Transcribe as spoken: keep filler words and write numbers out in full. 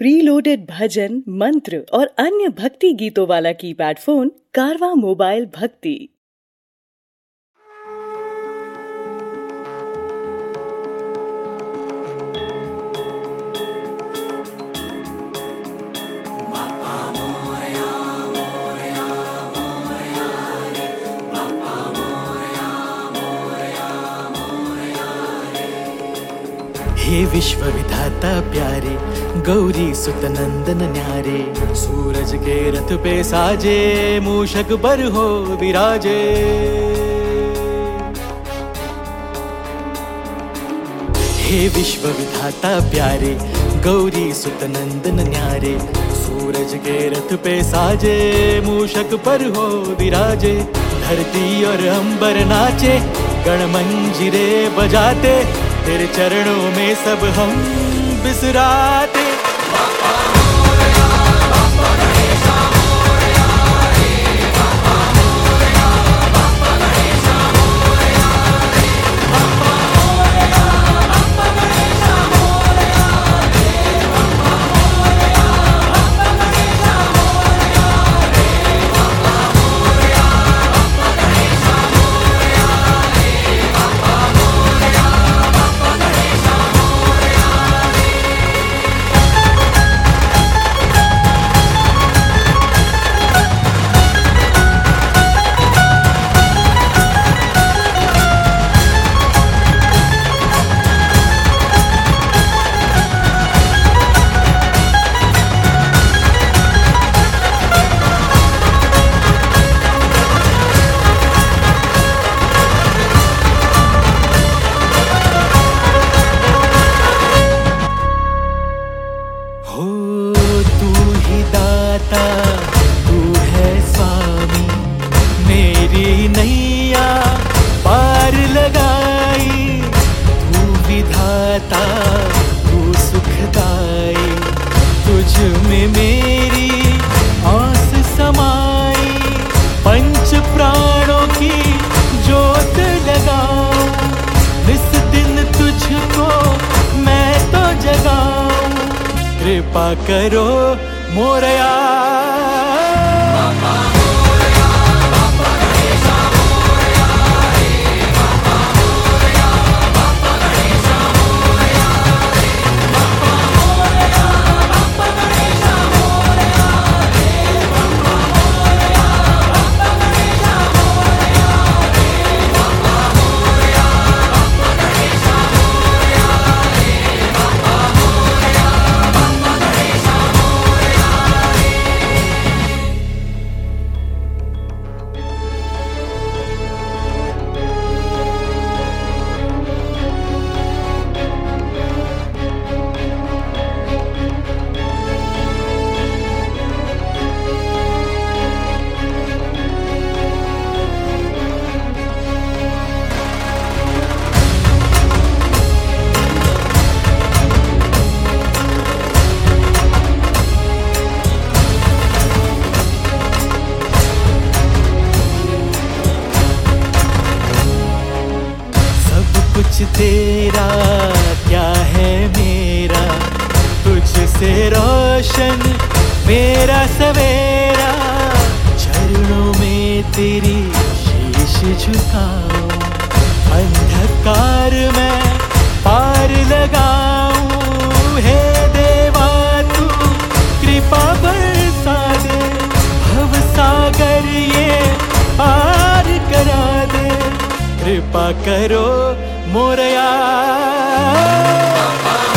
Preloaded भजन, मंत्र और अन्य भक्ति गीतों वाला कीपैड फोन कारवा मोबाइल भक्ति। हे विश्व विधाता प्यारे, गौरी सुत नंदन न्यारे, सूरज के रथ पे साजे, मूषक पर हो विराजे। हे विश्व विधाता प्यारे, गौरी सुत नंदन न्यारे, सूरज के रथ पे साजे, मूषक पर हो विराजे। धरती और अंबर नाचे, गण मंजीरे बजाते, तेरे चरणों में सब हम बिसराते। तू है स्वामी, मेरी नैया पार लगाई। तू विधाता, तू सुखदाई, तुझ में मेरी आस समाई। पंच प्राणों की जोत लगाऊं, इस दिन तुझको मैं तो जगाऊं। कृपा करो मोरया। कुछ तेरा क्या है मेरा, तुझसे रोशन मेरा सवेरा। चरणों में तेरी शीश झुकाऊं, अंधकार में पार लगाऊं। हे देवा तू कृपा बरसा दे, भव सागर ये पार करा दे। कृपा करो मोरया।